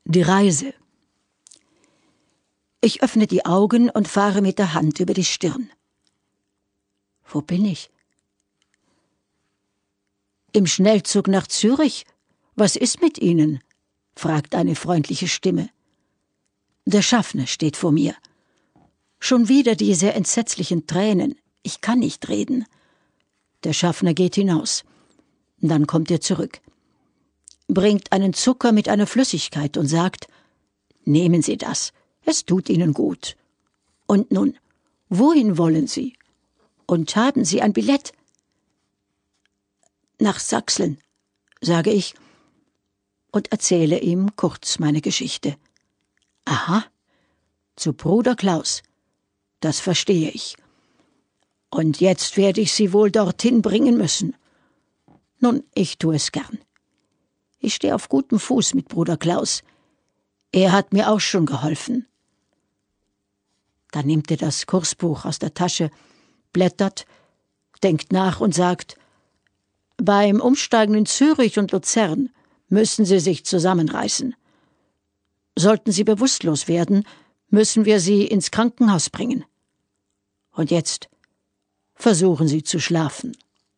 Die Reise. Ich öffne die Augen und fahre mit der Hand über die Stirn. Wo bin ich? Im Schnellzug nach Zürich? Was ist mit Ihnen? Fragt eine freundliche Stimme. Der Schaffner steht vor mir. Schon wieder diese entsetzlichen Tränen. Ich kann nicht reden. Der Schaffner geht hinaus. Dann kommt er zurück. Bringt einen Zucker mit einer Flüssigkeit und sagt, nehmen Sie das, es tut Ihnen gut. Und nun, wohin wollen Sie? Und haben Sie ein Billett? Nach Sachsen, sage ich und erzähle ihm kurz meine Geschichte. Aha, zu Bruder Klaus, das verstehe ich. Und jetzt werde ich Sie wohl dorthin bringen müssen. Nun, ich tue es gern. Ich stehe auf gutem Fuß mit Bruder Klaus. Er hat mir auch schon geholfen. Dann nimmt er das Kursbuch aus der Tasche, blättert, denkt nach und sagt, beim Umsteigen in Zürich und Luzern müssen Sie sich zusammenreißen. Sollten Sie bewusstlos werden, müssen wir Sie ins Krankenhaus bringen. Und jetzt versuchen Sie zu schlafen.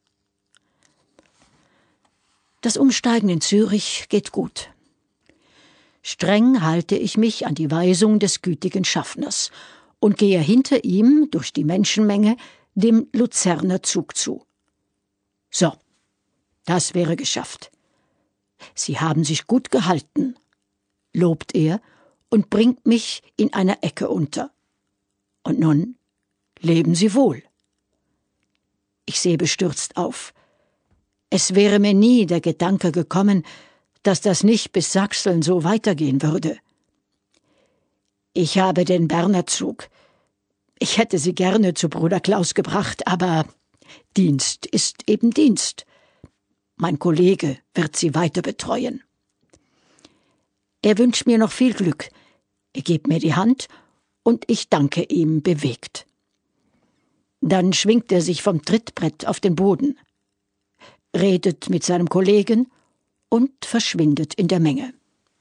Das Umsteigen in Zürich geht gut. Streng halte ich mich an die Weisung des gütigen Schaffners und gehe hinter ihm durch die Menschenmenge dem Luzerner Zug zu. So, das wäre geschafft. Sie haben sich gut gehalten, lobt er und bringt mich in einer Ecke unter. Und nun leben Sie wohl. Ich sehe bestürzt auf. Es wäre mir nie der Gedanke gekommen, dass das nicht bis Sachseln so weitergehen würde. Ich habe den Berner Zug. Ich hätte Sie gerne zu Bruder Klaus gebracht, aber Dienst ist eben Dienst. Mein Kollege wird Sie weiter betreuen. Er wünscht mir noch viel Glück. Er gibt mir die Hand und ich danke ihm bewegt. Dann schwingt er sich vom Trittbrett auf den Boden, redet mit seinem Kollegen und verschwindet in der Menge.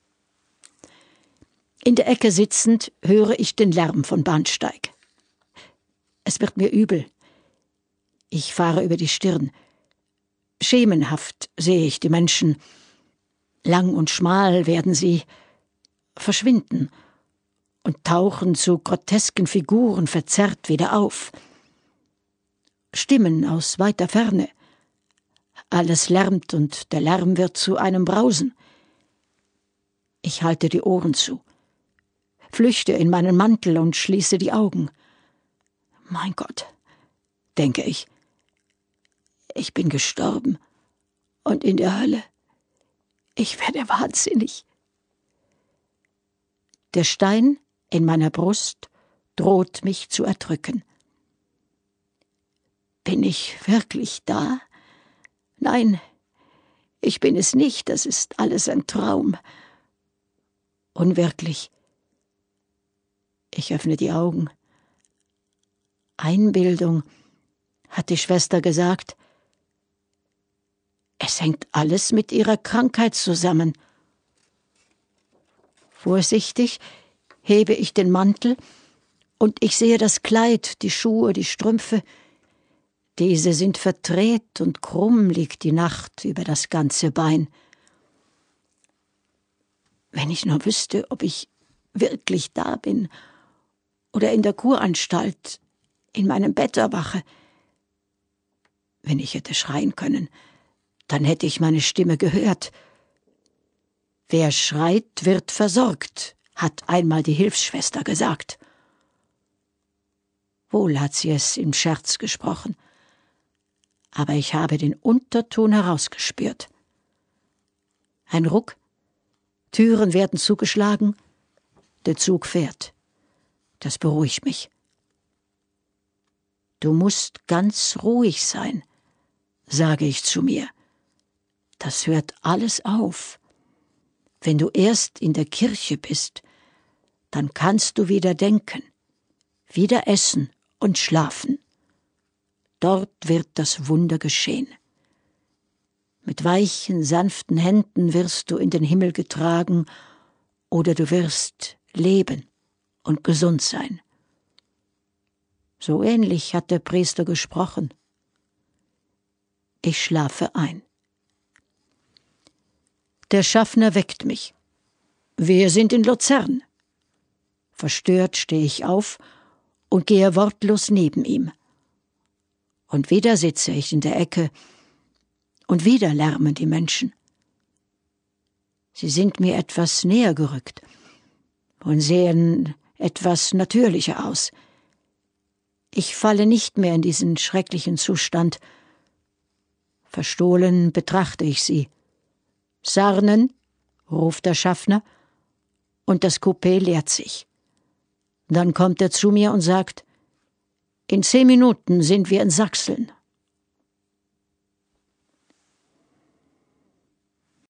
In der Ecke sitzend höre ich den Lärm von Bahnsteig. Es wird mir übel. Ich fahre über die Stirn. Schemenhaft sehe ich die Menschen. Lang und schmal werden sie verschwinden und tauchen zu grotesken Figuren verzerrt wieder auf. Stimmen aus weiter Ferne. Alles lärmt und der Lärm wird zu einem Brausen. Ich halte die Ohren zu, flüchte in meinen Mantel und schließe die Augen. Mein Gott, denke ich, ich bin gestorben und in der Hölle. Ich werde wahnsinnig. Der Stein in meiner Brust droht mich zu erdrücken. Bin ich wirklich da? Nein, ich bin es nicht, das ist alles ein Traum. Unwirklich. Ich öffne die Augen. Einbildung, hat die Schwester gesagt. Es hängt alles mit ihrer Krankheit zusammen. Vorsichtig hebe ich den Mantel und ich sehe das Kleid, die Schuhe, die Strümpfe. Diese sind verdreht und krumm liegt die Nacht über das ganze Bein. Wenn ich nur wüsste, ob ich wirklich da bin oder in der Kuranstalt, in meinem Bett erwache. Wenn ich hätte schreien können, dann hätte ich meine Stimme gehört. Wer schreit, wird versorgt, hat einmal die Hilfsschwester gesagt. Wohl hat sie es im Scherz gesprochen, aber ich habe den Unterton herausgespürt. Ein Ruck, Türen werden zugeschlagen, der Zug fährt. Das beruhigt mich. Du musst ganz ruhig sein, sage ich zu mir. Das hört alles auf. Wenn du erst in der Kirche bist, dann kannst du wieder denken, wieder essen und schlafen. Dort wird das Wunder geschehen. Mit weichen, sanften Händen wirst du in den Himmel getragen oder du wirst leben und gesund sein. So ähnlich hat der Priester gesprochen. Ich schlafe ein. Der Schaffner weckt mich. Wir sind in Luzern. Verstört stehe ich auf und gehe wortlos neben ihm. Und wieder sitze ich in der Ecke und wieder lärmen die Menschen. Sie sind mir etwas näher gerückt und sehen etwas natürlicher aus. Ich falle nicht mehr in diesen schrecklichen Zustand. Verstohlen betrachte ich sie. »Sarnen«, ruft der Schaffner, und das Coupé leert sich. Dann kommt er zu mir und sagt, »In 10 Minuten sind wir in Sachseln.«